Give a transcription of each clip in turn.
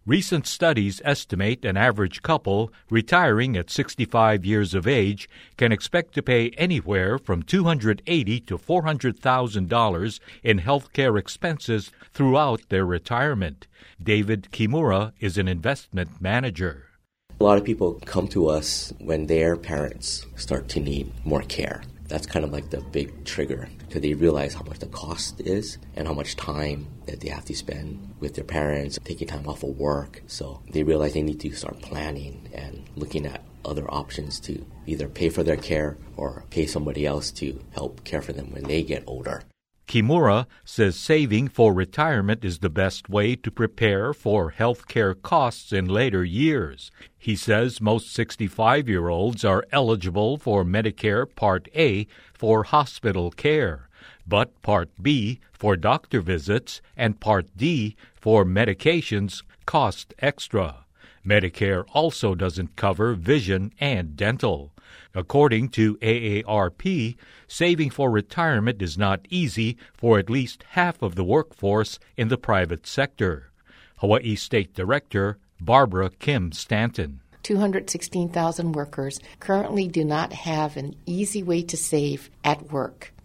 Recent studies estimate an average couple retiring at 65 years of age can expect to pay anywhere from $280,000 to $400,000 in health care expenses throughout their retirement. David Kimura is an investment manager. A lot of people come to us when their parents start to need more care. That's kind of like the big trigger, because they realize how much the cost is and how much time that they have to spend with their parents, taking time off of work. So they realize they need to start planning and looking at other options to either pay for their care or pay somebody else to help care for them when they get older. Kimura says saving for retirement is the best way to prepare for health care costs in later years. He says most 65-year-olds are eligible for Medicare Part A for hospital care, but Part B for doctor visits and Part D for medications cost extra. Medicare also doesn't cover vision and dental. According to AARP, saving for retirement is not easy for at least half of the workforce in the private sector. Hawaii State Director Barbara Kim Stanton. 216,000 workers currently do not have an easy way to save at work.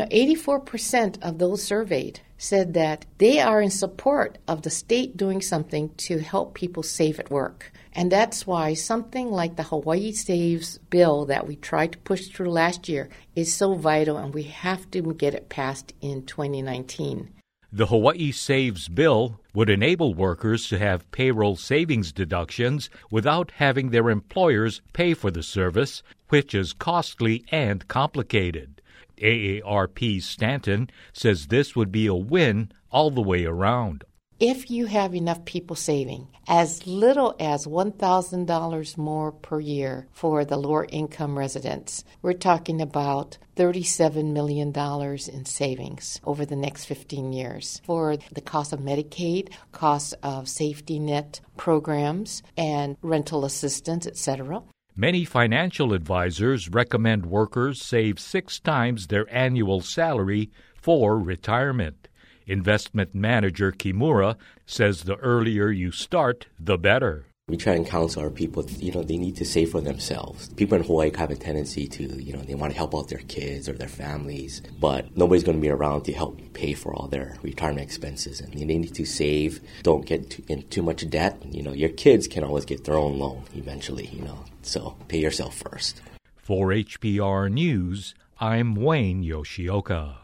84% of those surveyed said that they are in support of the state doing something to help people save at work. And that's why something like the Hawaii Saves bill that we tried to push through last year is so vital, and we have to get it passed in 2019. The Hawaii Saves bill would enable workers to have payroll savings deductions without having their employers pay for the service, which is costly and complicated. AARP Stanton says this would be a win all the way around. If you have enough people saving, as little as $1,000 more per year for the lower income residents, we're talking about $37 million in savings over the next 15 years for the cost of Medicaid, cost of safety net programs, and rental assistance, etc. Many financial advisors recommend workers save 6 times their annual salary for retirement. Investment manager Kimura says the earlier you start, the better. We try and counsel our people, they need to save for themselves. People in Hawaii have a tendency to, they want to help out their kids or their families, but nobody's going to be around to help pay for all their retirement expenses. And they need to save, don't get in too much debt. Your kids can always get their own loan eventually, so pay yourself first. For HPR News, I'm Wayne Yoshioka.